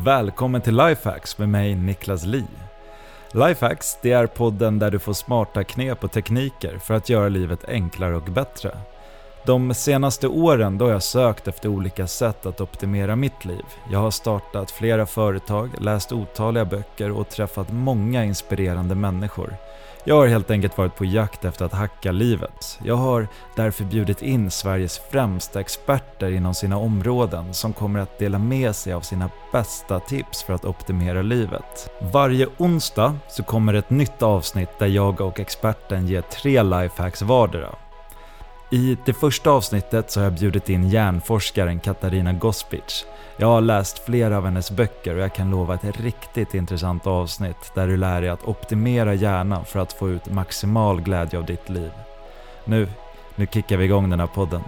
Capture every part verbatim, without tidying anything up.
Välkommen till Lifehacks med mig Niklas Li. Lifehacks, det är podden där du får smarta knep och tekniker för att göra livet enklare och bättre. De senaste åren då har jag sökt efter olika sätt att optimera mitt liv. Jag har startat flera företag, läst otaliga böcker och träffat många inspirerande människor. Jag har helt enkelt varit på jakt efter att hacka livet. Jag har därför bjudit in Sveriges främsta experter inom sina områden som kommer att dela med sig av sina bästa tips för att optimera livet. Varje onsdag så kommer ett nytt avsnitt där jag och experten ger tre lifehacks vardera. I det första avsnittet så har jag bjudit in hjärnforskaren Katarina Gospic. Jag har läst flera av hennes böcker och jag kan lova ett riktigt intressant avsnitt där du lär dig att optimera hjärnan för att få ut maximal glädje av ditt liv. Nu, nu kickar vi igång den här podden.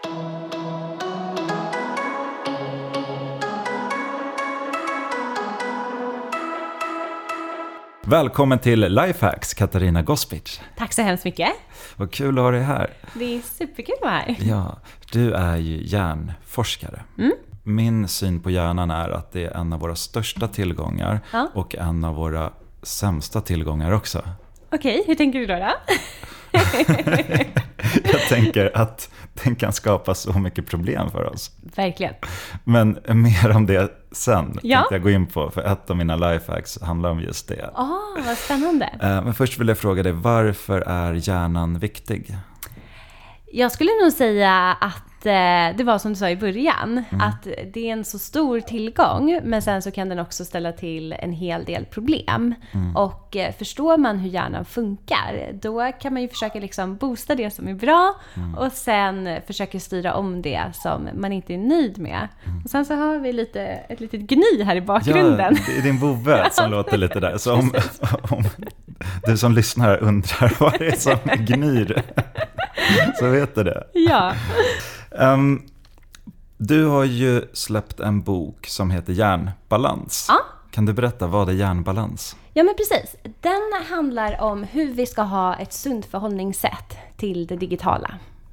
Välkommen till Lifehacks, Katarina Gospic. Tack så hemskt mycket. Vad kul att ha dig här. Det är superkul att vara här. Ja, du är ju hjärnforskare. Mm. Min syn på hjärnan är att det är en av våra största tillgångar ja. och en av våra sämsta tillgångar också. Okej, hur tänker du då då? Jag tänker att den kan skapa så mycket problem för oss. Verkligen. Men mer om det sen ja. tänkte jag gå in på, för ett av mina lifehacks handlar om just det. Åh, oh, vad spännande. Men först vill jag fråga dig, varför är hjärnan viktig? Jag skulle nog säga att det var som du sa i början, mm. att det är en så stor tillgång, men sen så kan den också ställa till en hel del problem. Mm. Och förstår man hur hjärnan funkar, då kan man ju försöka liksom boosta det som är bra mm. och sen försöka styra om det som man inte är nöjd med. Mm. Och sen så har vi lite, ett litet gny här i bakgrunden. Ja, det är din vovve som låter lite där. Så om, om du som lyssnar undrar vad det är som gnyr, så vet du det. Ja. Um, du har ju släppt en bok som heter Hjärnbalans. Ja. Kan du berätta, vad är hjärnbalans? Ja, men precis. Den handlar om hur vi ska ha ett sunt förhållningssätt till det digitala.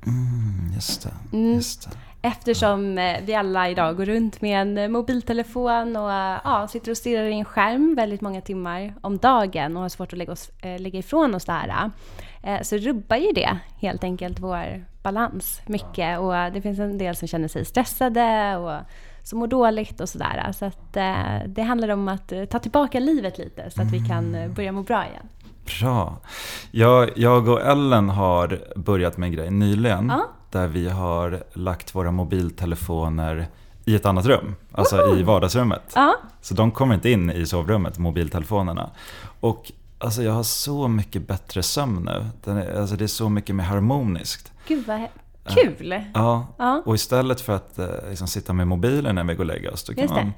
Mm, just det, just det. Eftersom vi alla idag går runt med en mobiltelefon och ja, sitter och stirrar i en skärm väldigt många timmar om dagen och har svårt att lägga, oss, lägga ifrån oss det här, så rubbar ju det helt enkelt vår balans mycket. Och det finns en del som känner sig stressade och som mår dåligt och sådär. Så att det handlar om att ta tillbaka livet lite så att vi kan börja må bra igen. Bra. Jag, jag och Ellen har börjat med en grej nyligen. Ja. Där vi har lagt våra mobiltelefoner i ett annat rum. Alltså Woho! I vardagsrummet. Ja. Så de kommer inte in i sovrummet, mobiltelefonerna. Och alltså, jag har så mycket bättre sömn nu. Den är, alltså, det är så mycket mer harmoniskt. Gud vad kul. Uh, ja. ja, och istället för att uh, liksom, sitta med mobilen när vi går och lägger oss, då kan man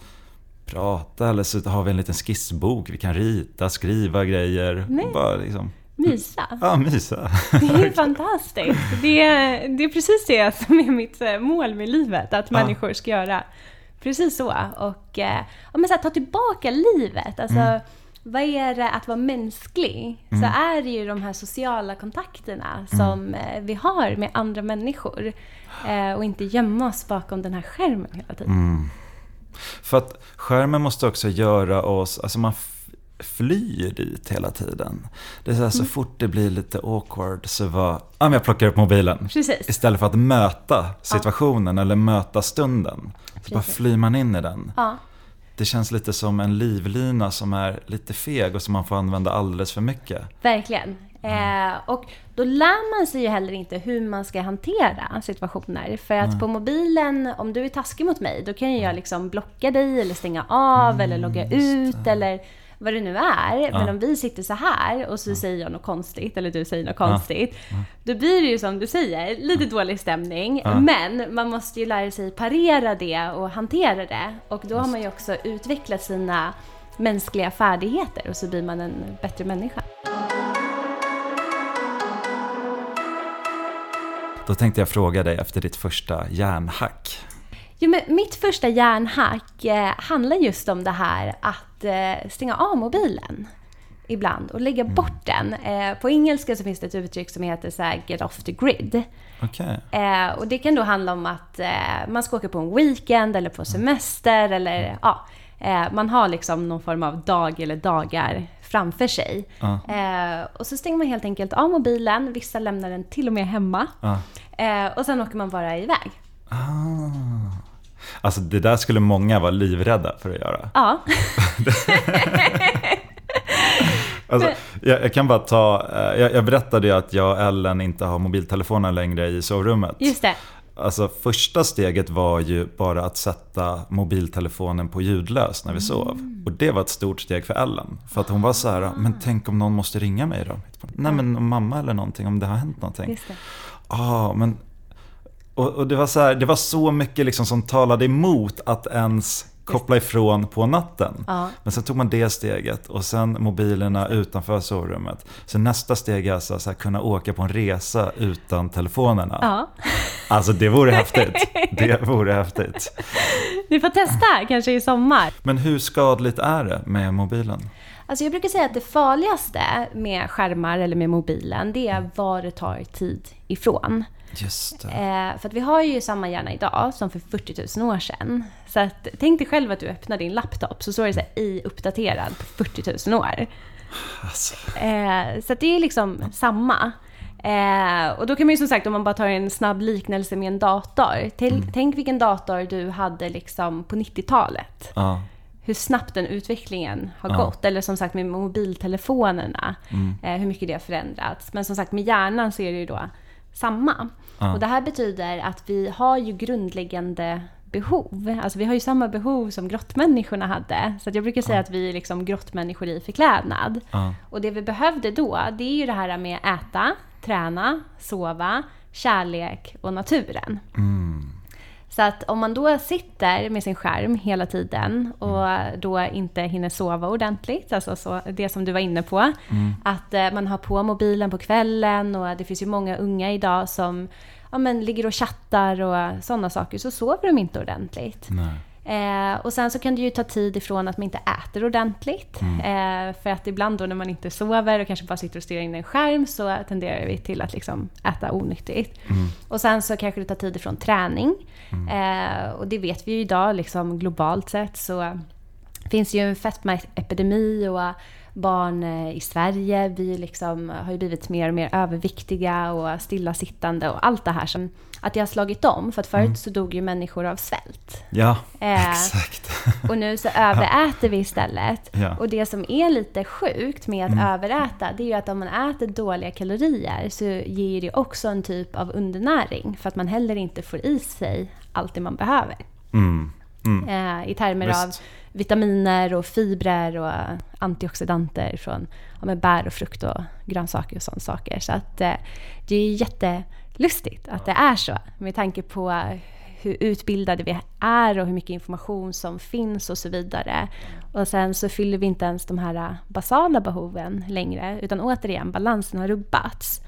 prata, eller så har vi en liten skissbok. Vi kan rita, skriva grejer. Och bara, liksom, mysa. Ja, mysa. Det är fantastiskt. Det är, det är precis det som är mitt mål med livet. Att människor ska göra precis så. Och ja, men så här, ta tillbaka livet. Alltså, mm. vad är det att vara mänsklig? Mm. Så är det ju de här sociala kontakterna som mm. vi har med andra människor. Och inte gömma oss bakom den här skärmen hela tiden. Mm. För att skärmen måste också göra oss... Alltså man flyr dit hela tiden. Det är så, här, så mm. fort det blir lite awkward så var, ja, jag plockar upp mobilen. Precis. Istället för att möta situationen ja. eller möta stunden. Så Precis. bara flyr man in i den. Ja. Det känns lite som en livlina som är lite feg och som man får använda alldeles för mycket. Verkligen. Mm. Eh, och då lär man sig ju heller inte hur man ska hantera situationer. För att mm. på mobilen, om du är taskig mot mig, då kan jag liksom blocka dig eller stänga av mm, eller logga ut eller vad det nu är. Ja. Men om vi sitter så här och så ja. säger jag något konstigt eller du säger något konstigt, ja. Ja. då blir det ju som du säger lite ja. dålig stämning. Ja. Men man måste ju lära sig parera det och hantera det. Och då Just. har man ju också utvecklat sina mänskliga färdigheter och så blir man en bättre människa. Då tänkte jag fråga dig efter ditt första hjärnhack. Jo, men mitt första hjärnhack eh, handlar just om det här att eh, stänga av mobilen ibland och lägga mm. bort den. Eh, på engelska så finns det ett uttryck som heter så här, get off the grid. Okay. Eh, och det kan då handla om att eh, man ska åka på en weekend eller på semester eller ja, Eh, man har liksom någon form av dag eller dagar framför sig. Uh. Eh, och så stänger man helt enkelt av mobilen. Vissa lämnar den till och med hemma. Uh. Eh, och sen åker man bara iväg. Ah. Alltså det där skulle många vara livrädda för att göra. Ja. Alltså, jag, jag kan bara ta, jag, jag berättade ju att jag och Ellen inte har mobiltelefoner längre i sovrummet. Just det. Alltså första steget var ju bara att sätta mobiltelefonen på ljudlös när vi sov. Mm. Och det var ett stort steg för Ellen. För att hon var så här, men tänk om någon måste ringa mig då? Nej men om mamma eller någonting, om det har hänt någonting. Just det. Ja, men... Och, och det var så här, det var så mycket liksom som talade emot att ens koppla ifrån på natten. Ja. Men sen tog man det steget och sen mobilerna utanför sovrummet. Så nästa steg är alltså så här, kunna åka på en resa utan telefonerna. Ja. Alltså det vore häftigt. Det vore häftigt. Vi får testa kanske i sommar. Men hur skadligt är det med mobilen? Alltså jag brukar säga att det farligaste med skärmar eller med mobilen, det är var det tar tid ifrån. Just det. Eh, för att vi har ju samma hjärna idag som för fyrtio tusen år sedan. Så att, tänk dig själv att du öppnar din laptop så står det så här, i uppdaterad på fyrtio tusen år. Alltså. Eh, så att det är liksom samma. Eh, och då kan man ju som sagt, om man bara tar en snabb liknelse med en dator. Tänk, mm. tänk vilken dator du hade liksom på nittiotalet. Ja. Hur snabbt den utvecklingen har ja. gått. Eller som sagt med mobiltelefonerna. Mm. Eh, hur mycket det har förändrats. Men som sagt med hjärnan så är det ju då samma. Ja. Och det här betyder att vi har ju grundläggande behov. Alltså vi har ju samma behov som grottmänniskorna hade. Så att jag brukar säga ja. att vi är liksom grottmänniskor i förklädnad. Ja. Och det vi behövde då, det är ju det här med äta, träna, sova, kärlek och naturen. Mm. Så att om man då sitter med sin skärm hela tiden och då inte hinner sova ordentligt, alltså så det som du var inne på, mm. att man har på mobilen på kvällen och det finns ju många unga idag som ja, men ligger och chattar och sådana saker, så sover de inte ordentligt. Nej. Eh, och sen så kan det ju ta tid ifrån att man inte äter ordentligt. Mm. Eh, för att ibland då när man inte sover och kanske bara sitter och stirrar in i en skärm så tenderar vi till att liksom äta onyttigt. Mm. Och sen så kanske det tar tid ifrån träning. Mm. Eh, och det vet vi ju idag liksom globalt sett så finns ju en fetmaepidemi och barn i Sverige vi liksom har ju blivit mer och mer överviktiga och stillasittande och allt det här som att det har slagit om. För att förut mm. så dog ju människor av svält. Ja, eh, exakt. Och nu så överäter vi istället. Ja. Och det som är lite sjukt med att mm. överäta, det är ju att om man äter dåliga kalorier så ger det också en typ av undernäring. För att man heller inte får i sig allt det man behöver. Mm. Mm. Eh, I termer Visst. av vitaminer och fibrer och antioxidanter från ja, med bär och frukt och grönsaker och sådana saker. Så att eh, det är jättelustigt att det är så med tanke på hur utbildade vi är och hur mycket information som finns och så vidare. Och sen så fyller vi inte ens de här basala behoven längre utan återigen balansen har rubbats.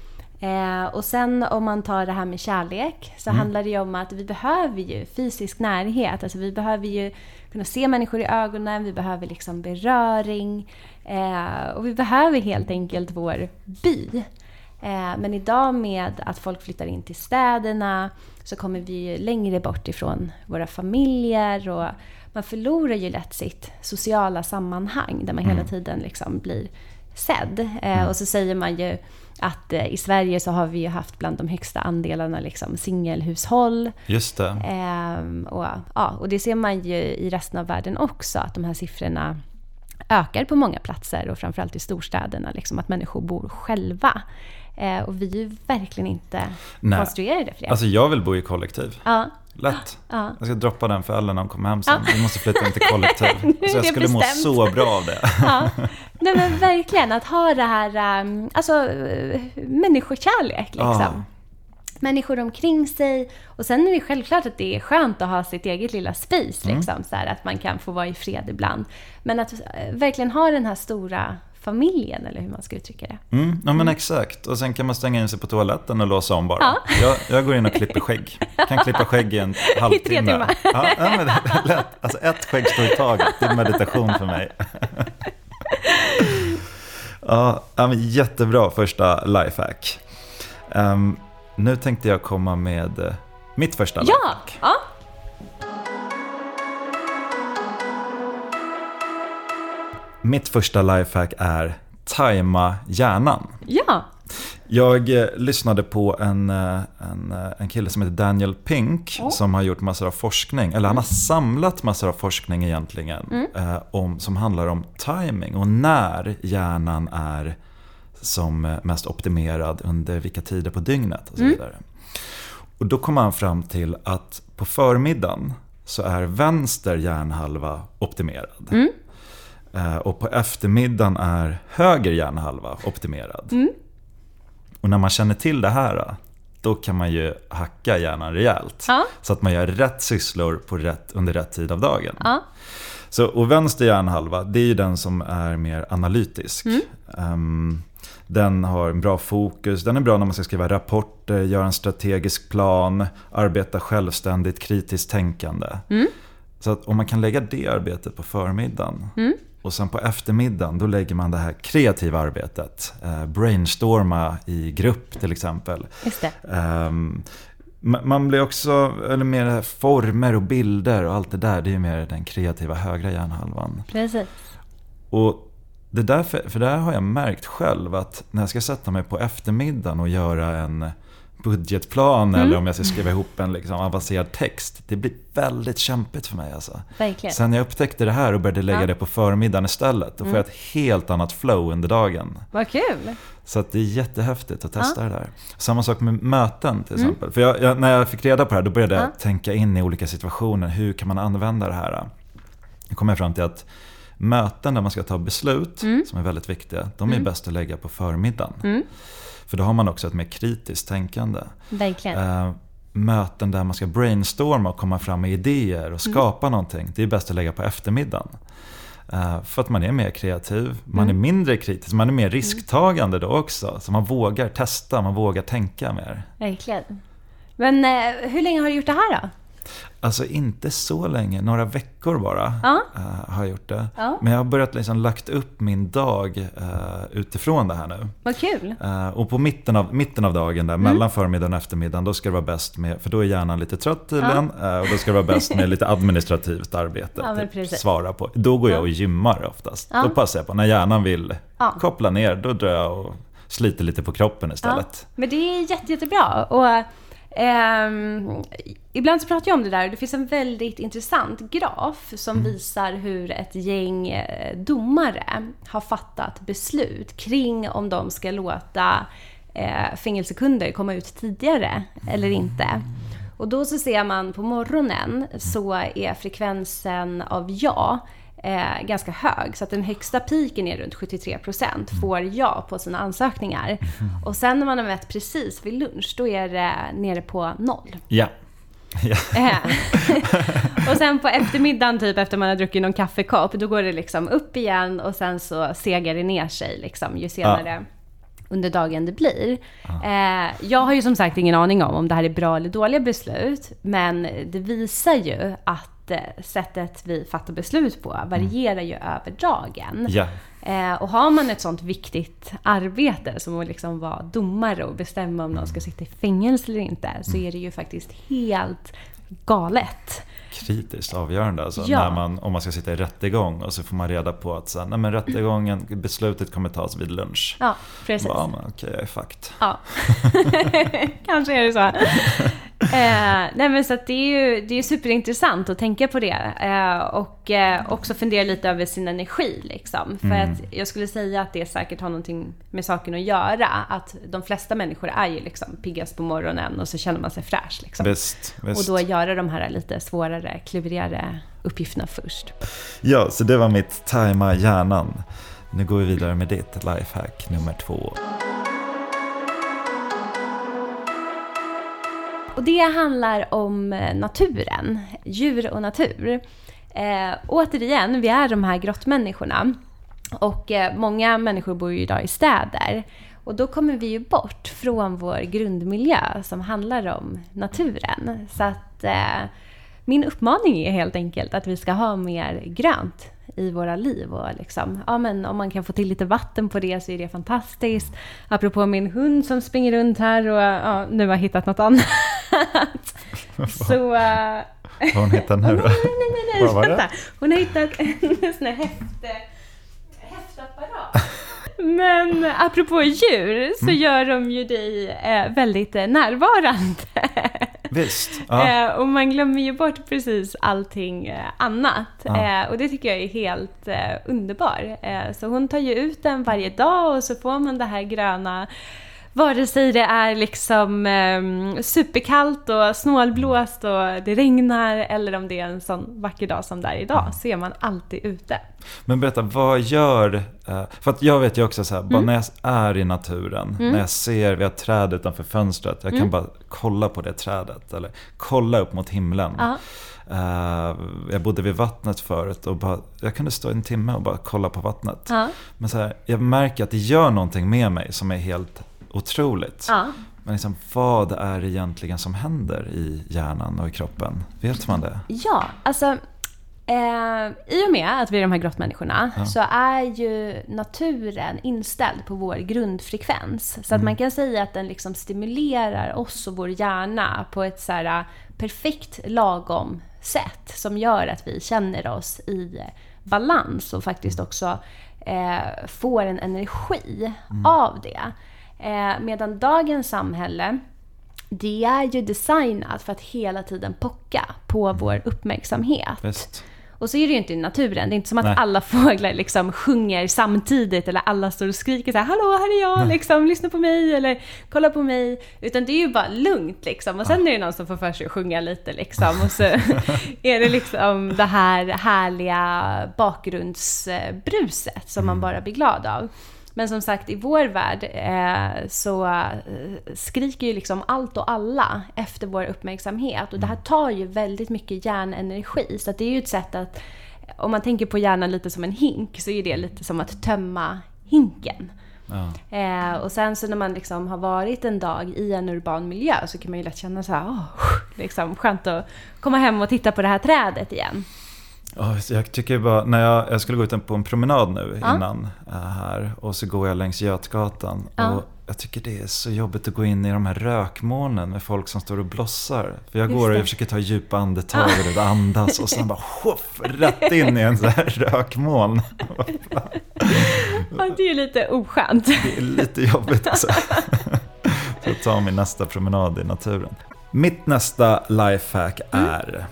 Eh, och sen om man tar det här med kärlek så mm. handlar det ju om att vi behöver ju fysisk närhet. Alltså vi behöver ju kunna se människor i ögonen, vi behöver liksom beröring eh, och vi behöver helt enkelt vår by. Eh, men idag med att folk flyttar in till städerna så kommer vi ju längre bort ifrån våra familjer och man förlorar ju lätt sitt sociala sammanhang där man mm. hela tiden liksom blir sedd. Eh, mm. Och så säger man ju att eh, i Sverige så har vi ju haft bland de högsta andelarna liksom singelhushåll. Just det. Eh, och, ja, och det ser man ju i resten av världen också, att de här siffrorna ökar på många platser och framförallt i storstäderna, liksom, att människor bor själva. Eh, och vi är ju verkligen inte Nej. konstruerade för det. Alltså jag vill bo i kollektiv. Ja. Lätt. Ja. Jag ska droppa den för Ellen när hon kommer hem sen. Ja. Vi måste flytta in till kollektiv. Så jag skulle bestämt. må så bra av det. Ja. Nej men verkligen, att ha det här um, alltså, människokärlek liksom. Ja. Människor omkring sig. Och sen är det självklart att det är skönt att ha sitt eget lilla space. Mm. Liksom, så här, att man kan få vara i fred ibland. Men att uh, verkligen ha den här stora familjen, eller hur man ska uttrycka det. Mm, ja men mm. exakt. Och sen kan man stänga in sig på toaletten och låsa om bara. Ja. Jag, jag går in och klipper skägg. Kan klippa skägg i en halvtimme. I tre timmar. Ja, ja men det är lätt. Alltså ett skägg står i taget. Det är meditation för mig. Ja, men jättebra första lifehack. Um, nu tänkte jag komma med mitt första ja. lifehack. Ja. Mitt första lifehack är tajma hjärnan. Ja. Jag eh, lyssnade på en, eh, en, eh, en kille som heter Daniel Pink oh. som har gjort massor av forskning, eller han har samlat massor av forskning egentligen mm. eh, om, som handlar om timing och när hjärnan är som mest optimerad under vilka tider på dygnet och så vidare. Mm. Och då kom han fram till att på förmiddagen så är vänster hjärnhalva optimerad. Mm. Eh, och på eftermiddagen är höger hjärnhalva optimerad. Mm. Och när man känner till det här, då kan man ju hacka hjärnan rejält. Ja. Så att man gör rätt sysslor på rätt, under rätt tid av dagen. Ja. Så, och vänster hjärnhalva, det är ju den som är mer analytisk. Mm. Um, den har en bra fokus, den är bra när man ska skriva rapporter, göra en strategisk plan, arbeta självständigt, kritiskt tänkande. Mm. Så att om man kan lägga det arbetet på förmiddagen mm. och sen på eftermiddagen då lägger man det här kreativa arbetet. Eh, brainstorma i grupp till exempel. Just det. Eh, man blir också, eller mer former och bilder och allt det där, det är mer den kreativa högra hjärnhalvan. Precis. Och det där, för, för där har jag märkt själv att när jag ska sätta mig på eftermiddagen och göra en budgetplan mm. eller om jag ska skriva ihop en liksom avancerad text, det blir väldigt kämpigt för mig alltså. Verkligen. Sen jag upptäckte det här och började lägga ja. det på förmiddagen istället, då får mm. jag ett helt annat flow under dagen. Vad kul! Så att det är jättehäftigt att testa ja. det där. Samma sak med möten till exempel. Mm. För jag, jag, när jag fick reda på det här, då började jag ja. tänka in i olika situationer. Hur kan man använda det här? Jag kom fram till att möten där man ska ta beslut, mm. som är väldigt viktiga, de är mm. bäst att lägga på förmiddagen. Mm. För då har man också ett mer kritiskt tänkande. Verkligen. Uh, möten där man ska brainstorma och komma fram med idéer och skapa mm. någonting, det är bäst att lägga på eftermiddagen. Uh, för att man är mer kreativ, man mm. är mindre kritisk, man är mer risktagande då också. Så man vågar testa, man vågar tänka mer. Verkligen. Men uh, hur länge har du gjort det här då? Alltså inte så länge, några veckor bara ja. uh, har jag gjort det. Ja. Men jag har börjat liksom lagt upp min dag uh, utifrån det här nu. Vad kul. Uh, och på mitten av, mitten av dagen där, mm. mellan förmiddagen och eftermiddagen, då ska det vara bäst med, för då är hjärnan lite trött tydligen, ja. uh, och då ska det vara bäst med lite administrativt arbete ja, typ, svara på. Då går jag och gymmar oftast. Ja. Då passar jag på, när hjärnan vill ja. koppla ner, då drar jag och sliter lite på kroppen istället. Ja. Men det är jätte, jättebra. Och Um, ibland så pratar jag om det där. Det finns en väldigt intressant graf som mm. visar hur ett gäng domare har fattat beslut kring om de ska låta eh, fängelsekunder komma ut tidigare eller inte. Och då så ser man på morgonen så är frekvensen av ja Eh, ganska hög, så att den högsta piken är runt sjuttiotre procent får ja på sina ansökningar. Och sen när man har mätt precis vid lunch, då är det nere på noll. Ja. ja. Och sen på eftermiddagen typ efter man har druckit någon kaffekopp, då går det liksom upp igen och sen så segar det ner sig liksom, ju senare ja. under dagen det blir. Ja. Eh, jag har ju som sagt ingen aning om om det här är bra eller dåliga beslut, men det visar ju att sättet vi fattar beslut på varierar ju mm. över dagen. Ja. Eh, och har man ett sånt viktigt arbete som att liksom vara domare och bestämma om någon ska sitta i fängelse eller inte, så är det ju faktiskt helt galet. Kritiskt avgörande alltså, ja. när man, om man ska sitta i rättegång och så får man reda på att så, nej, men rättegången, beslutet kommer tas vid lunch. Ja, precis. Ja, men okej, jag är fakt. Ja, kanske är det så. Eh, nej men så att det är ju det är superintressant att tänka på det eh, och eh, också fundera lite över sin energi liksom. För mm. att jag skulle säga att det säkert har någonting med saken att göra, att de flesta människor är ju liksom piggast på morgonen och så känner man sig fräsch liksom. Visst, visst. Och då göra de här lite svårare, klurigare uppgifterna först. Ja, så det var mitt tajma hjärnan. Nu går vi vidare med ditt lifehack nummer två. Och det handlar om naturen, djur och natur. Eh, återigen, vi är de här grottmänniskorna. Och eh, många människor bor ju idag i städer. Och då kommer vi ju bort från vår grundmiljö som handlar om naturen. Så att eh, min uppmaning är helt enkelt att vi ska ha mer grönt i våra liv. Och liksom, ja, men om man kan få till lite vatten på det så är det fantastiskt. Apropå min hund som springer runt här och ja, nu har hittat något annat. Så, uh, vad har hon hittat nu då? Oh, nej, nej, nej, nej. Vad var det? Hon har hittat en sån här häfte. Men apropå djur så mm. gör de ju dig eh, väldigt eh, närvarande. Visst. Ja. Eh, och man glömmer ju bort precis allting eh, annat. Ja. Eh, och det tycker jag är helt eh, underbar. Eh, så hon tar ju ut den varje dag och så får man det här gröna. Vare sig det är liksom eh, superkallt och snålblåst och det regnar eller om det är en sån vacker dag som det är idag, mm. så är man alltid ute. Men berätta, vad gör... För att jag vet ju också så här, mm. bara när jag är i naturen, mm. när jag ser, vi har ett träd utanför fönstret, jag kan mm. bara kolla på det trädet eller kolla upp mot himlen. Ja. Uh, jag bodde vid vattnet förut och bara, jag kunde stå en timme och bara kolla på vattnet. Ja. Men så här, jag märker att det gör någonting med mig som är helt otroligt. Ja. Men liksom, vad är det egentligen som händer i hjärnan och i kroppen? Vet man det? Ja, alltså eh, i och med att vi är de här grottmänniskorna ja. så är ju naturen inställd på vår grundfrekvens. Så att mm. man kan säga att den liksom stimulerar oss och vår hjärna på ett så här perfekt lagom sätt som gör att vi känner oss i balans och faktiskt också eh, får en energi mm. av det. Eh, medan dagens samhälle, det är ju designat för att hela tiden pocka på mm. vår uppmärksamhet. Visst. Och så är det ju inte i naturen. Det är inte som att Nej. alla fåglar liksom sjunger samtidigt eller alla står och skriker så här: hallå, här är jag, liksom, lyssna på mig eller kolla på mig. Utan det är ju bara lugnt liksom. Och sen ja. är det någon som får för sig att sjunga lite liksom. Och så är det liksom det här härliga bakgrundsbruset som man bara blir glad av. Men som sagt, i vår värld eh, så eh, skriker ju liksom allt och alla efter vår uppmärksamhet. Och det här tar ju väldigt mycket hjärnenergi. Så att det är ju ett sätt att, om man tänker på hjärnan lite som en hink, så är det lite som att tömma hinken. Ja. Eh, och sen så när man liksom har varit en dag i en urban miljö så kan man ju lätt känna så här, åh, liksom skönt att komma hem och titta på det här trädet igen. Oh, jag tycker bara, när jag, jag skulle gå ut på en promenad nu ja. innan här och så går jag längs Götgatan ja. och jag tycker det är så jobbigt att gå in i de här rökmolnen med folk som står och blossar. För jag Just går och jag försöker ta djupa andetag ja. och andas och sen bara shuff, rätt in i en sån här rökmoln. Ja, det är ju lite oskönt. Det är lite jobbigt alltså. Så jag tar min nästa promenad i naturen. Mitt nästa lifehack mm. är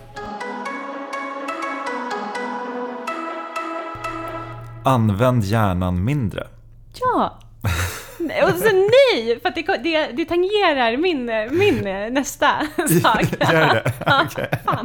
använd hjärnan mindre. Ja. Och så nej, för att det, det, det tangerar min, min nästa sak. Gör det? Ja, okay. Fan.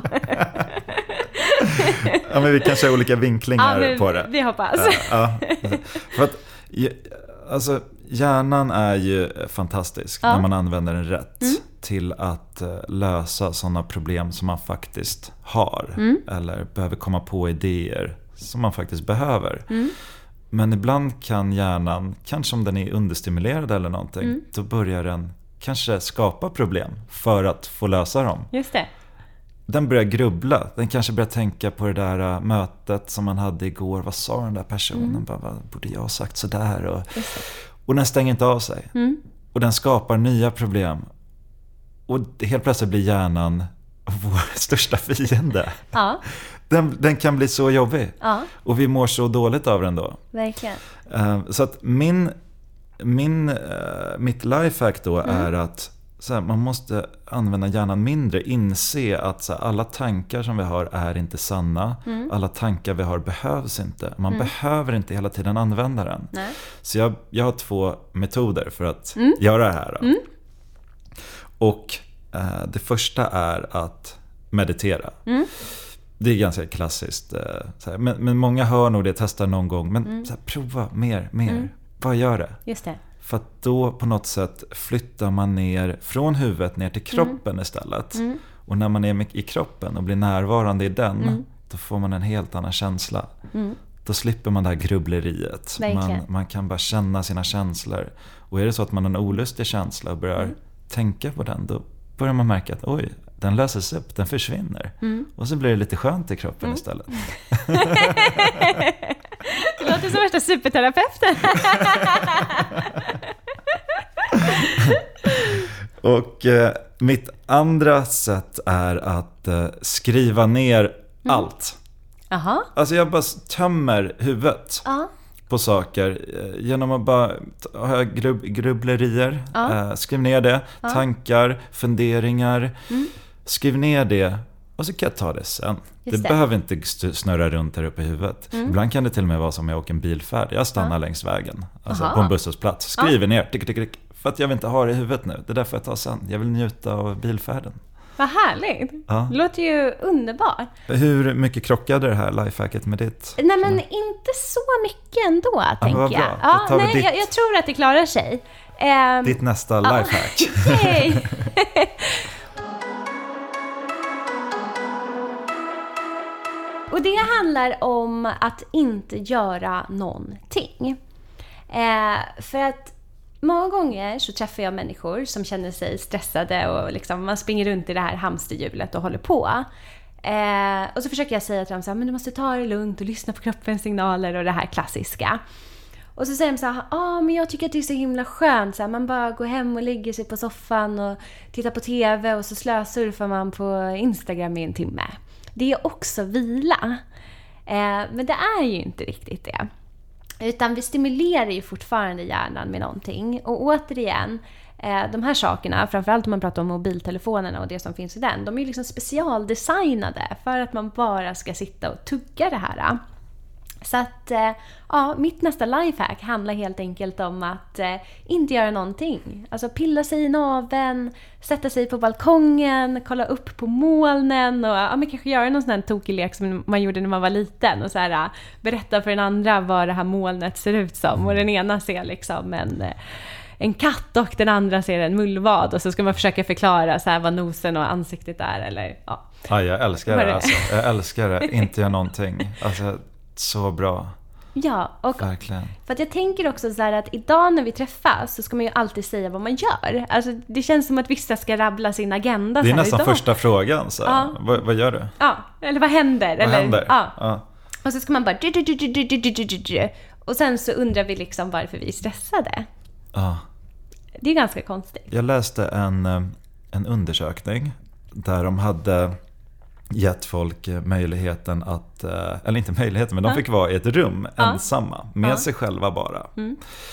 Ja, men vi kanske har olika vinklingar ja, på det. Vi hoppas. Ja, ja. För att, alltså, hjärnan är ju fantastisk ja. när man använder den rätt mm. till att lösa sådana problem som man faktiskt har. Mm. Eller behöver komma på idéer som man faktiskt behöver. Mm. Men ibland kan hjärnan, kanske om den är understimulerad eller någonting, mm. då börjar den kanske skapa problem för att få lösa dem. Just det. Den börjar grubbla. Den kanske börjar tänka på det där mötet som man hade igår. Vad sa den där personen? Mm. Bara, vad borde jag ha sagt sådär? Och, och den stänger inte av sig. Mm. Och den skapar nya problem. Och helt plötsligt blir hjärnan vår största fiende. Ja. Den, den kan bli så jobbig. Ja. Och vi mår så dåligt av den då. Verkligen. Uh, så att min, min, uh, mitt lifehack då mm. är att så här, man måste använda hjärnan mindre. Inse att så här, alla tankar som vi har är inte sanna. Mm. Alla tankar vi har behövs inte. Man mm. behöver inte hela tiden använda den. Nej. Så jag, jag har två metoder för att mm. göra det här. Då. Mm. Och uh, det första är att meditera. Mm. Det är ganska klassiskt. Så här, men, men många hör nog det, testar någon gång. Men mm. så här, prova mer, mer. Mm. Vad gör det? Just det. För att då på något sätt flyttar man ner från huvudet ner till kroppen mm. istället. Mm. Och när man är i kroppen och blir närvarande i den, mm. då får man en helt annan känsla. Mm. Då slipper man det här grubbleriet. Man, man kan bara känna sina känslor. Och är det så att man har en olustig känsla och börjar mm. tänka på den, då börjar man märka att oj, den löses upp, den försvinner. Mm. Och så blir det lite skönt i kroppen mm. istället. Det låter som värsta superterapeuten. Och eh, mitt andra sätt är att eh, skriva ner mm. allt. Aha. Alltså jag bara tömmer huvudet. Aha. på saker genom att bara ha grub- grubblerier. Ja. Eh, skriv ner det. Ja. Tankar, funderingar. Mm. Skriv ner det och så kan jag ta det sen. Det, det behöver inte snurra runt här uppe i huvudet. Mm. Ibland kan det till och med vara som jag åker en bilfärd. Jag stannar ja. längs vägen. Alltså på en busshållplats. Skriver ja. ner. Tick, tick, tick, för att jag vill inte ha det i huvudet nu. Det är därför jag tar sen. Jag vill njuta av bilfärden. Vad härligt. Ja. Det låter ju underbart. Hur mycket krockade det här lifehacket med ditt? Nej, men inte så mycket ändå, ja, tänker jag. Ja, nej, ditt... jag. Jag tror att det klarar sig. Um... Ditt nästa lifehack. Yay! Och det handlar om att inte göra någonting. Eh, för att många gånger så träffar jag människor som känner sig stressade och liksom man springer runt i det här hamsterhjulet och håller på. Eh, och så försöker jag säga till dem så här, men du måste ta det lugnt och lyssna på kroppens signaler och det här klassiska. Och så säger de så här, ja ah, men jag tycker att det är så himla skönt. Så här, man bara går hem och ligger sig på soffan och tittar på tv och så slösurfar man på Instagram i en timme. Det är också vila. Eh, men det är ju inte riktigt det. Utan vi stimulerar ju fortfarande hjärnan med någonting. Och återigen, eh, de här sakerna, framförallt om man pratar om mobiltelefonerna och det som finns i den, de är ju liksom specialdesignade för att man bara ska sitta och tugga det här. Så att, eh, ja, mitt nästa lifehack handlar helt enkelt om att eh, inte göra någonting. Alltså pilla sig i naveln, sätta sig på balkongen, kolla upp på molnen och ja, men kanske göra någon sån här tokig lek som man gjorde när man var liten och så här, uh, berätta för den andra vad det här molnet ser ut som. Och den ena ser liksom en, en katt och den andra ser en mullvad och så ska man försöka förklara så här, vad nosen och ansiktet är. Eller, ja. Ja, jag älskar det alltså. Jag älskar det, inte göra någonting. Alltså, så bra. Ja, och verkligen. För att jag tänker också så här att idag när vi träffas så ska man ju alltid säga vad man gör. Alltså det känns som att vissa ska rabbla sin agenda. Det är så här nästan idag. Första frågan. Så ja. vad, vad gör du? Ja, eller vad händer? Vad eller, händer? Ja. Ja. Och så ska man bara... Och sen så undrar vi liksom varför vi är stressade. Ja. Det är ganska konstigt. Jag läste en, en undersökning där de hade gett folk möjligheten att, eller inte möjligheten, men de fick vara i ett rum ja. ensamma, med ja. sig själva bara. Mm.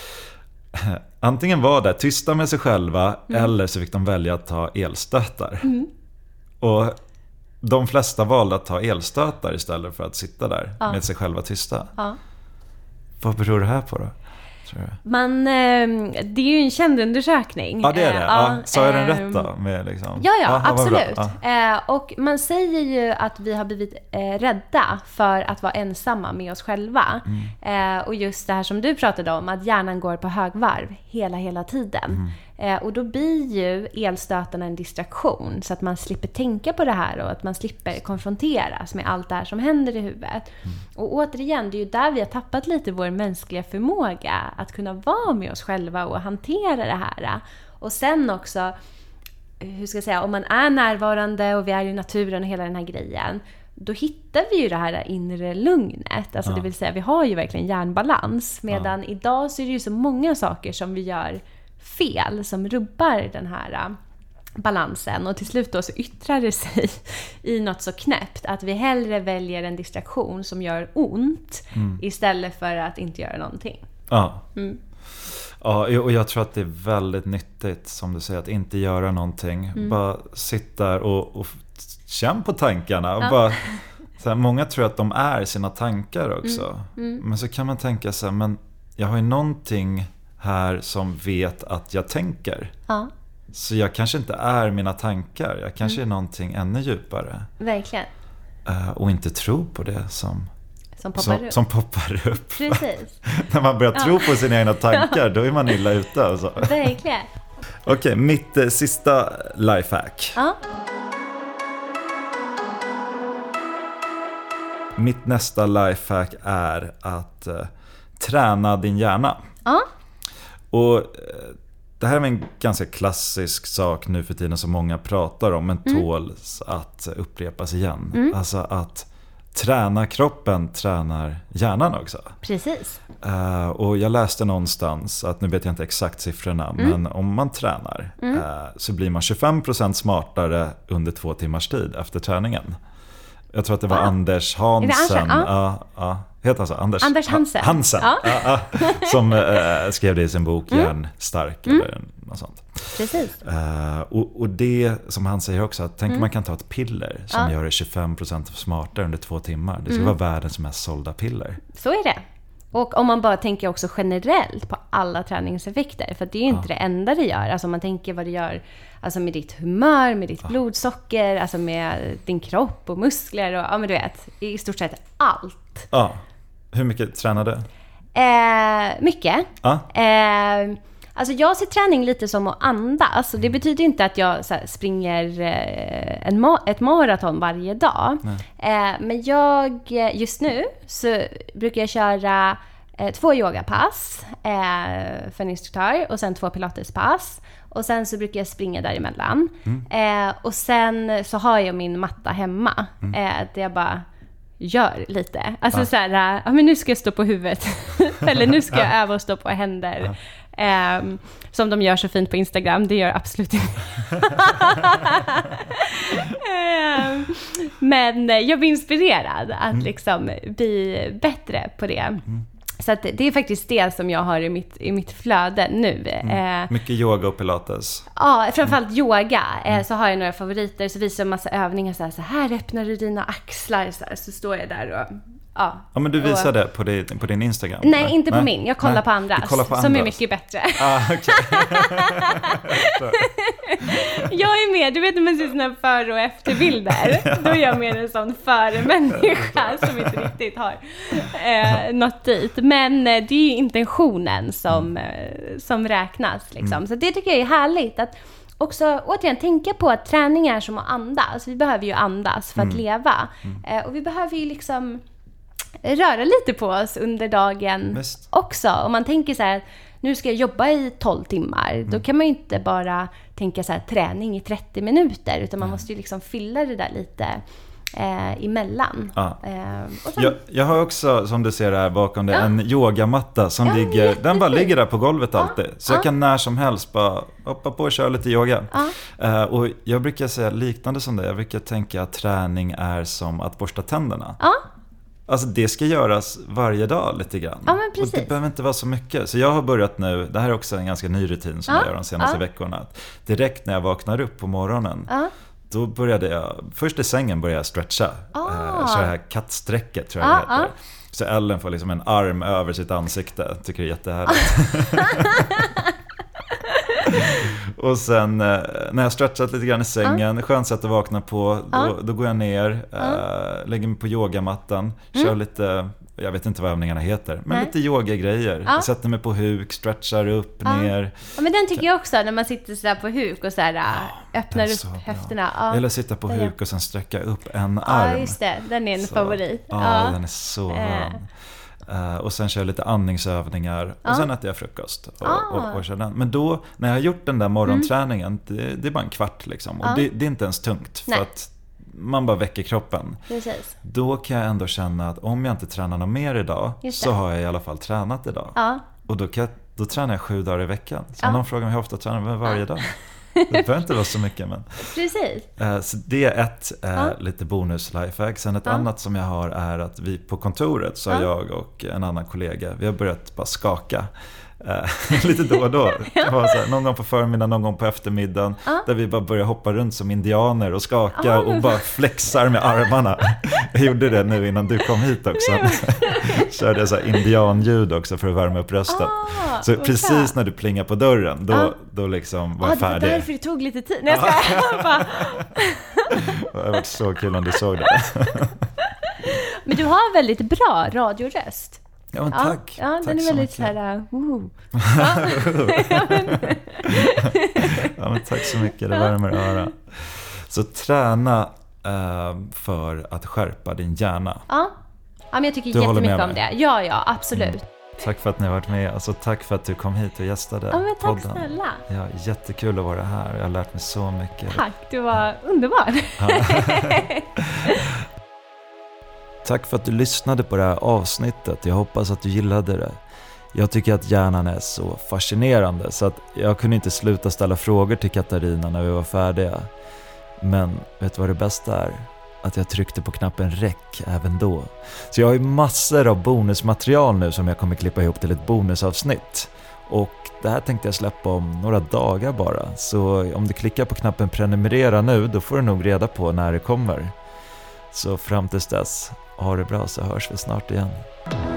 Antingen var det tysta med sig själva mm. eller så fick de välja att ta elstötar. Mm. Och de flesta valde att ta elstötar istället för att sitta där ja. med sig själva tysta. Ja. Vad beror det här på då? Man, det är ju en känd undersökning. Ja, det är det. Ja, sa jag den rätt då? Med liksom... Ja, ja, Aha, absolut. Ja. Och man säger ju att vi har blivit rädda för att vara ensamma med oss själva. Mm. Och just det här som du pratade om, att hjärnan går på högvarv hela, hela tiden. Mm. Och då blir ju elstötarna en distraktion så att man slipper tänka på det här och att man slipper konfronteras med allt det här som händer i huvudet. Mm. Och återigen, det är ju där vi har tappat lite vår mänskliga förmåga att kunna vara med oss själva och hantera det här. Och sen också, hur ska jag säga, om man är närvarande och vi är i naturen och hela den här grejen, då hittar vi ju det här inre lugnet. Alltså ja. det vill säga, vi har ju verkligen hjärnbalans. Medan ja. idag så är det ju så många saker som vi gör fel som rubbar den här balansen och till slut då så yttrar det sig i något så knäppt att vi hellre väljer en distraktion som gör ont mm. istället för att inte göra någonting. Ja. Mm. Ja, och jag tror att det är väldigt nyttigt som du säger att inte göra någonting. Mm. Bara sitta och, och känna på tankarna och ja. bara så här, många tror att de är sina tankar också. Mm. Mm. Men så kan man tänka så här, men jag har ju någonting här som vet att jag tänker. Ja. Så jag kanske inte är mina tankar. Jag kanske mm. är någonting ännu djupare. Verkligen. Uh, och inte tro på det som, som, poppar, som, upp. som poppar upp. Precis. När man börjar ja. tro på sina egna tankar, då är man illa ute. Alltså. Verkligen. Okej, okay, mitt eh, sista lifehack. Ja. Mitt nästa lifehack är att eh, träna din hjärna. Ja. Och det här är en ganska klassisk sak nu för tiden som många pratar om, men mm. tåls att upprepas igen. Mm. Alltså att träna kroppen tränar hjärnan också. Precis. Uh, och jag läste någonstans att, nu vet jag inte exakt siffrorna, mm. men om man tränar mm. uh, så blir man tjugofem procent smartare under två timmars tid efter träningen. Jag tror att det var wow. Anders Hansen. Ja. Ja, ja, Heter han så? Anders, Anders Hansen. Ha, Hansen. Ja. Ja, ja, som äh, skrev det i sin bok mm. Hjärnstark mm. eller något sånt. Precis. Uh, och, och det som han säger också, att tänk mm. man kan ta ett piller som ja. gör det tjugofem procent smartare under två timmar. Det ska mm. vara världens mest sålda piller. Så är det. Och om man bara tänker också generellt på alla träningseffekter, för det är ju inte ja. det enda det gör. Alltså om man tänker vad det gör alltså med ditt humör, med ditt ja. blodsocker, alltså med din kropp och muskler och ja men du vet, i stort sett allt. Ja. Hur mycket tränar du? Eh, mycket. Ja. Eh, alltså jag ser träning lite som att andas. Och det betyder inte att jag så här, springer eh, en ma- ett maraton varje dag. Eh, men jag, just nu så brukar jag köra eh, två yogapass eh, för en instruktör. Och sen två pilatespass. Och sen så brukar jag springa däremellan. Mm. Eh, och sen så har jag min matta hemma. Mm. Eh, där jag bara... gör lite. Alltså ja. så här, ja men nu ska jag stå på huvudet. Eller nu ska jag öva och stå på händer. Ja. Um, som de gör så fint på Instagram. Det gör absolut inte. um, men jag blir inspirerad att mm. liksom bli bättre på det. Mm. Så att det är faktiskt det som jag har i mitt, i mitt flöde nu. Mm. Eh, Mycket yoga och pilates. Ja, framförallt mm. yoga. Eh, mm. Så har jag några favoriter. Så visar jag en massa övningar. Så här, så här öppnar du dina axlar. Så, här, så står jag där och... Ja, ja men du visar och, det på din, på din Instagram? Nej, eller? Inte på nej. min. Jag kollar, på andras, kollar på andras. Som är mycket bättre. Ah, okay. Jag är med. Du vet när man ser såna före- och efterbilder. Ja. Då är jag mer en sån före-människa som inte riktigt har eh, nått dit. Men eh, det är ju intentionen som, eh, som räknas. Liksom. Mm. Så det tycker jag är härligt. Att också återigen tänka på att träning är som att andas. Vi behöver ju andas för mm. att leva. Mm. Eh, och vi behöver ju liksom... röra lite på oss under dagen Mest. också. Om man tänker så här, nu ska jag jobba i tolv timmar. Mm. Då kan man ju inte bara tänka så här, träning i trettio minuter. Utan man mm. måste ju liksom fylla det där lite eh, emellan. Ja. Eh, och sen... jag, jag har också, som du ser här bakom det, ja. en yogamatta som ja, ligger, jättefint. Den bara ligger där på golvet ja. alltid. Så ja. jag kan när som helst bara hoppa på och köra lite yoga. Ja. Eh, och jag brukar säga liknande som det. Jag brukar tänka att träning är som att borsta tänderna. Ja. Alltså det ska göras varje dag lite grann. Ja, men precis. Och det behöver inte vara så mycket. Så jag har börjat nu, det här är också en ganska ny rutin som ja, jag gör de senaste ja. veckorna. Att direkt när jag vaknar upp på morgonen, ja. då började jag, först i sängen började jag stretcha. Ah. Eh, köra det här kattsträcket tror jag ah, det heter. Ah. Så Ellen får liksom en arm över sitt ansikte. Tycker det är jättehärligt. Och sen när jag stretchat lite grann i sängen, uh. skönt sätt att vakna på, då, uh. då går jag ner, uh. äh, lägger mig på yogamattan, mm. kör lite, jag vet inte vad övningarna heter, men Nej. lite yogagrejer. Uh. Jag sätter mig på huk, stretchar upp, uh. ner. Ja, men den tycker jag också, när man sitter så där på huk och så här, uh, öppnar upp höfterna. Uh. Eller sitta på huk och sen sträcka upp en arm. Ja, just det. Den är en så. favorit. Ja, uh. den är så skön. Uh. Uh, och sen kör jag lite andningsövningar och ah. sen äter jag frukost och, ah. och, och kör den. Men då, när jag har gjort den där morgonträningen, mm. det, det är bara en kvart liksom. Och ah. det, det är inte ens tungt för Nej. att man bara väcker kroppen. Precis. Då kan jag ändå känna att om jag inte tränar något mer idag så har jag i alla fall tränat idag. Ah. Och då, kan jag, då tränar jag sju dagar i veckan. Så ah. någon frågar mig hur ofta tränar jag varje ah. dag. Det behöver inte vara så mycket, men... Precis. Uh, så det är ett uh, ja. lite bonus lifehack. Sen ett ja. annat som jag har är att vi på kontoret, så ja. jag och en annan kollega, vi har börjat bara skaka. Uh, lite då och då. Det var så här, någon gång på förmiddagen, någon gång på eftermiddagen, ja. där vi bara börjar hoppa runt som indianer och skaka ja. och bara flexar med armarna. Jag gjorde det nu innan du kom hit också. Körde jag så här indianljud också för att värma upp rösten. Ah, så precis fan. när du plingar på dörren, då, ah. då liksom var jag färdig. Det var därför det tog lite tid. Nej, jag ska bara... Det har varit så kul om du såg det. Men du har väldigt bra radioröst. Ja, men tack. Ja, ja tack den är väldigt så mycket. här... Uh. ja, men... ja, men tack så mycket. Det värmer öra. Så träna uh, för att skärpa din hjärna. Ja, ja men jag tycker du jättemycket om det. Ja, ja, absolut. Mm. Tack för att ni har varit med. Alltså, tack för att du kom hit och gästade ja, men tack podden. Snälla. Ja, jättekul att vara här. Jag har lärt mig så mycket. Tack, du var underbar. Tack för att du lyssnade på det här avsnittet. Jag hoppas att du gillade det. Jag tycker att hjärnan är så fascinerande så att jag kunde inte sluta ställa frågor till Katarina när vi var färdiga. Men vet du vad det bästa är? att jag tryckte på knappen räck även då. Så jag har ju massor av bonusmaterial nu som jag kommer klippa ihop till ett bonusavsnitt. Och det här tänkte jag släppa om några dagar bara. Så om du klickar på knappen prenumerera nu, då får du nog reda på när det kommer. Så fram tills dess, ha det bra så hörs vi snart igen.